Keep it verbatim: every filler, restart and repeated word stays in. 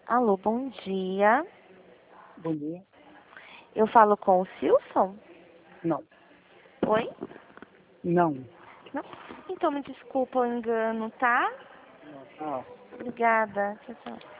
Alô, bom dia. Bom dia. Eu falo com o Silson? Não. Oi? Não. Não? Então me desculpa o engano, tá? Ah. Obrigada. Tchau, tchau.